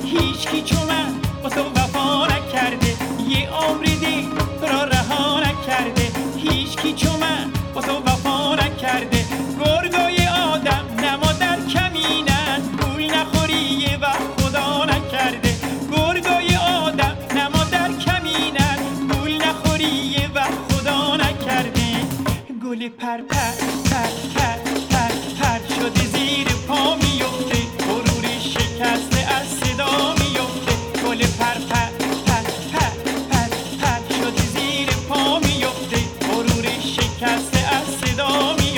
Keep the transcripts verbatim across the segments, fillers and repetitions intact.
هیچکی چو من با تو وفا نکرده، یه عمر دل تو را رها نکرده، هیچکی چو من با تو وفا نکرده. گرگای آدم نما در کمینن، گول نخوری یه وقت خدا نکرده. گرگای آدم نما در کمینن، گول نخوری یه وقت خدا نکرده. گل پر پر پر پر پر پر شده زیر پا میفته، غرور شکسته از صدا میفته. گل پر پر پر پر پر پر شده زیر پا میفته، غرور شکسته از صدا میفته.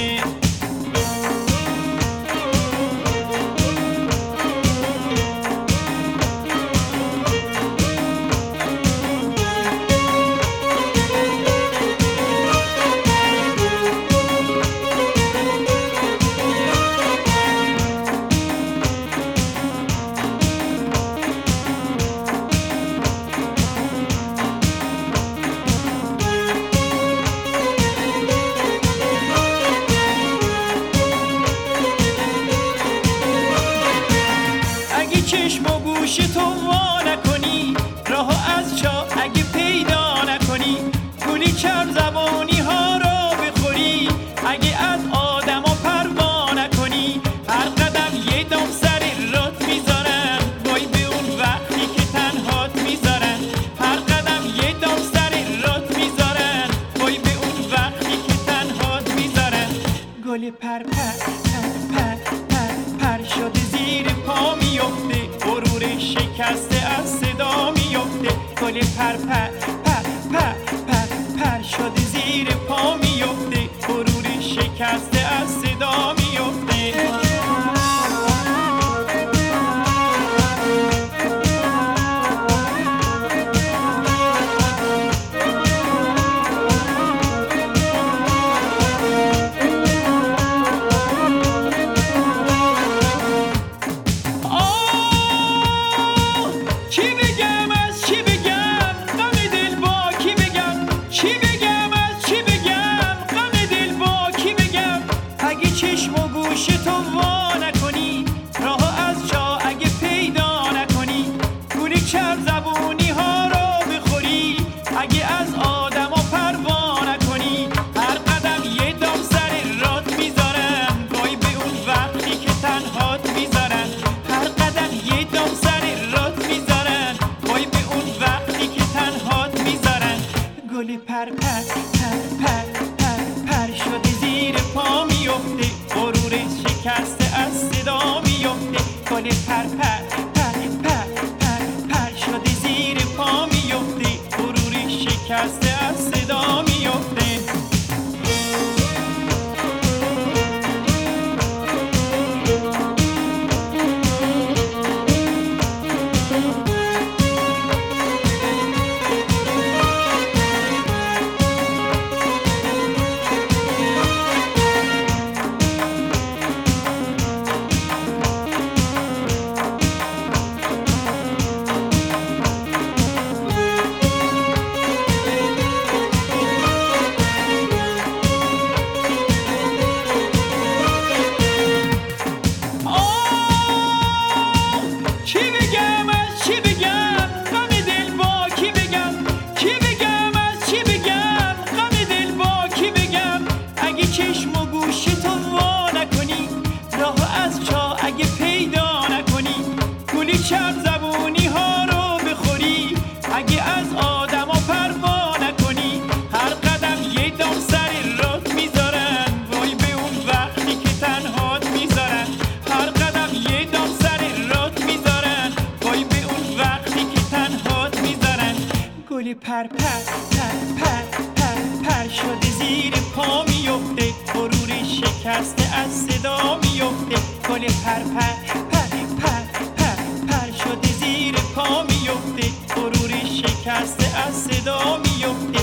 چشم و گوش تو وا نکنی، راه از چا اگه پیدا نکنی، گولی چرب زبانی ها را بخوری، اگه از آدم ها پروا نکنی. هر قدم یه دام سر رات میذارن، وای به اون وقتی که تنهات میذارن. هر قدم یه دام سر رات میذارن، وای به اون وقتی که تنهات میذارن. گل پر پر پر پر پر پر شده زیر پا میفته، غرور شکسته از صدا میفته. گل پر پر پر پر پر پر شده زیر پا میفته، غرور شکسته از صدا میفته. چشم و گوش تو وا نکنی، راه از جا اگه پیدا نکنی، گولی چرب زبونی ها را بخوری، اگه از آدم ها پروا نکنی. هر قدم یه دام سر رات میذارن، وای به اون وقتی که تنهات میذارن. هر قدم یه دام سر رات میذارن، وای به اون وقتی که تنهات میذارن. گل پر پر پر پر پر پر شده زیر پا میفته، غرور شکسته از صدا میفته. گل پر پر پر پر پر پر شده زیر پا میفته، غرور شکسته از صدا میفته. چشم و گوش تو وا نکنی، راه از چا اگه پیدا نکنی، گولی چرب زبونی ها رو بخوری، اگه از آدم ها پروا نکنی. هر قدم یه دام سر رات میذارن، وای به اون وقتی که تنهات میذارن. هر قدم یه دام سر رات میذارن، وای به اون وقتی که تنهات میذارن. گل پر پر پر پر پر پر شده زیر پا میفته، غرور شکسته از صدا میفته. گل پر پر پر پر پر پر شده زیر پا میفته، غرور شکسته از صدا میفته.